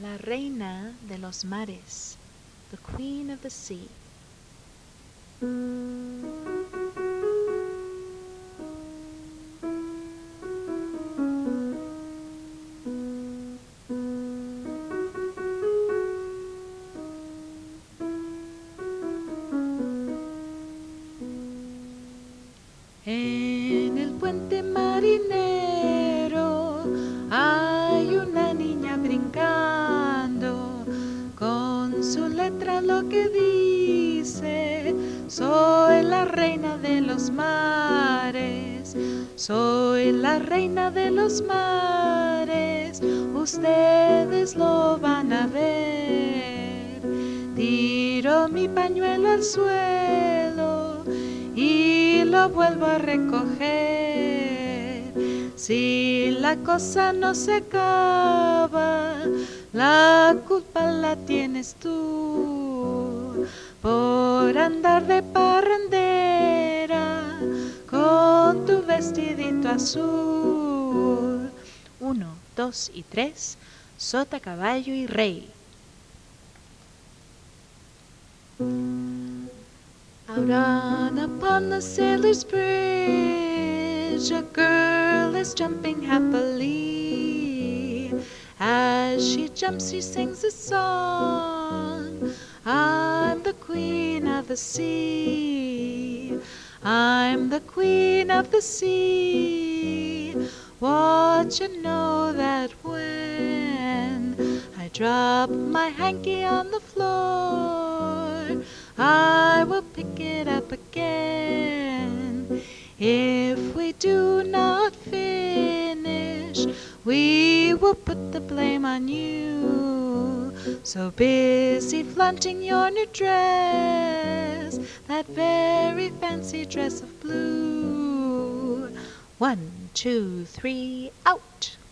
La reina de los mares, the queen of the sea. En el puente marinero hay una niña brincando, con su letra lo que dice: soy la reina de los mares, soy la reina de los mares, ustedes lo van a ver. Tiro mi pañuelo al suelo y lo vuelvo a recoger. Si la cosa no se acaba, la culpa la tienes tú, por andar de parrandera con tu vestidito azul. 1, 2 y 3, sota, caballo y rey. Out on upon the sailor's bridge, a girl is jumping happily. As she jumps, she sings a song: I'm the queen of the sea, I'm the queen of the sea. Want you know that when I drop my hanky on the floor, I will pick it up again. If we do not finish, we will put the blame on you. So busy flaunting your new dress, that very fancy dress of blue. 1, 2, 3, out!